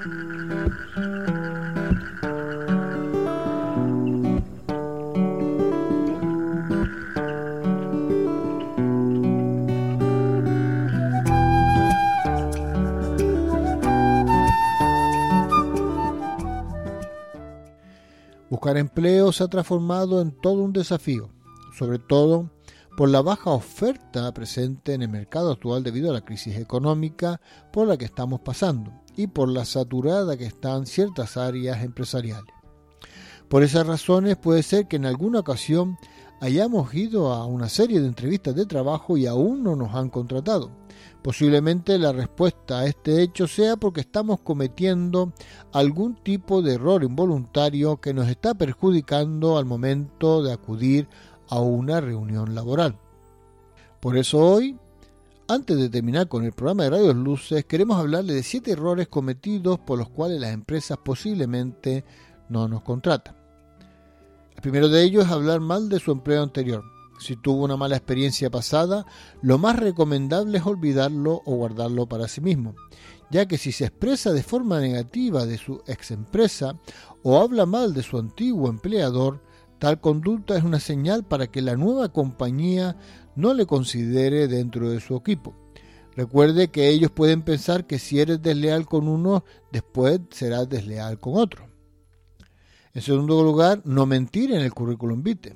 Buscar empleo se ha transformado en todo un desafío, sobre todo por la baja oferta presente en el mercado actual debido a la crisis económica por la que estamos pasando y por la saturada que están ciertas áreas empresariales. Por esas razones puede ser que en alguna ocasión hayamos ido a una serie de entrevistas de trabajo y aún no nos han contratado. Posiblemente la respuesta a este hecho sea porque estamos cometiendo algún tipo de error involuntario que nos está perjudicando al momento de acudir a una reunión laboral. Por eso hoy, antes de terminar con el programa de Radios Luces, queremos hablarle de 7 errores cometidos por los cuales las empresas posiblemente no nos contratan. El primero de ellos es hablar mal de su empleo anterior. Si tuvo una mala experiencia pasada, lo más recomendable es olvidarlo o guardarlo para sí mismo, ya que si se expresa de forma negativa de su ex empresa o habla mal de su antiguo empleador, tal conducta es una señal para que la nueva compañía no le considere dentro de su equipo. Recuerde que ellos pueden pensar que si eres desleal con uno, después serás desleal con otro. En segundo lugar, no mentir en el currículum vitae.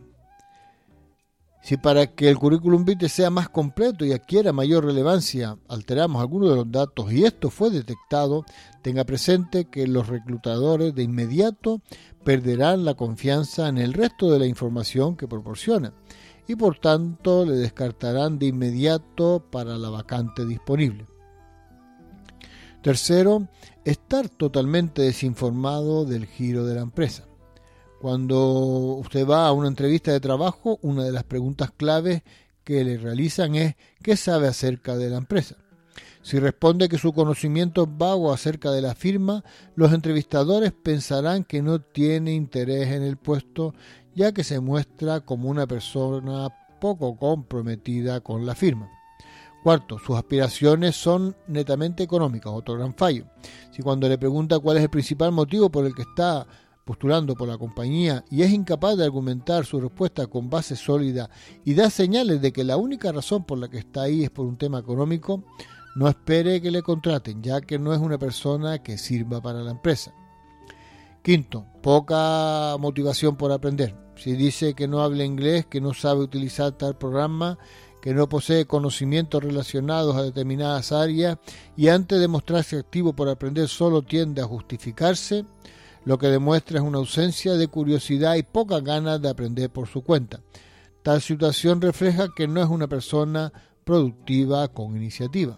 Si para que el currículum vitae sea más completo y adquiera mayor relevancia alteramos algunos de los datos y esto fue detectado, tenga presente que los reclutadores de inmediato perderán la confianza en el resto de la información que proporciona y por tanto le descartarán de inmediato para la vacante disponible. Tercero, estar totalmente desinformado del giro de la empresa. Cuando usted va a una entrevista de trabajo, una de las preguntas claves que le realizan es ¿qué sabe acerca de la empresa? Si responde que su conocimiento es vago acerca de la firma, los entrevistadores pensarán que no tiene interés en el puesto, ya que se muestra como una persona poco comprometida con la firma. Cuarto, sus aspiraciones son netamente económicas, otro gran fallo. Si cuando le pregunta cuál es el principal motivo por el que está postulando por la compañía y es incapaz de argumentar su respuesta con base sólida y da señales de que la única razón por la que está ahí es por un tema económico, no espere que le contraten, ya que no es una persona que sirva para la empresa. Quinto, poca motivación por aprender. Si dice que no habla inglés, que no sabe utilizar tal programa, que no posee conocimientos relacionados a determinadas áreas y antes de mostrarse activo por aprender solo tiende a justificarse, lo que demuestra es una ausencia de curiosidad y pocas ganas de aprender por su cuenta. Tal situación refleja que no es una persona productiva con iniciativa.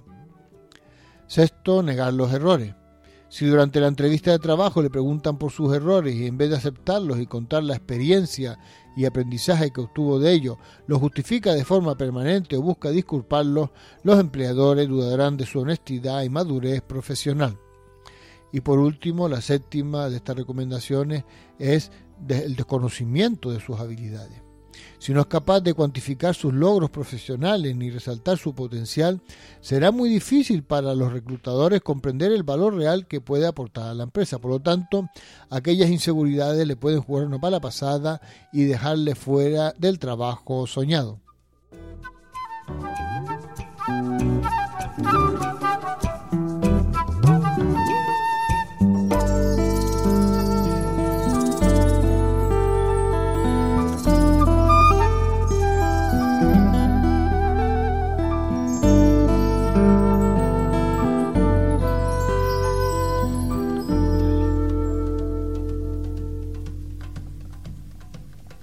Sexto, negar los errores. Si durante la entrevista de trabajo le preguntan por sus errores y en vez de aceptarlos y contar la experiencia y aprendizaje que obtuvo de ellos, los justifica de forma permanente o busca disculparlos, los empleadores dudarán de su honestidad y madurez profesional. Y por último, la séptima de estas recomendaciones es el desconocimiento de sus habilidades. Si no es capaz de cuantificar sus logros profesionales ni resaltar su potencial, será muy difícil para los reclutadores comprender el valor real que puede aportar a la empresa. Por lo tanto, aquellas inseguridades le pueden jugar una mala pasada y dejarle fuera del trabajo soñado.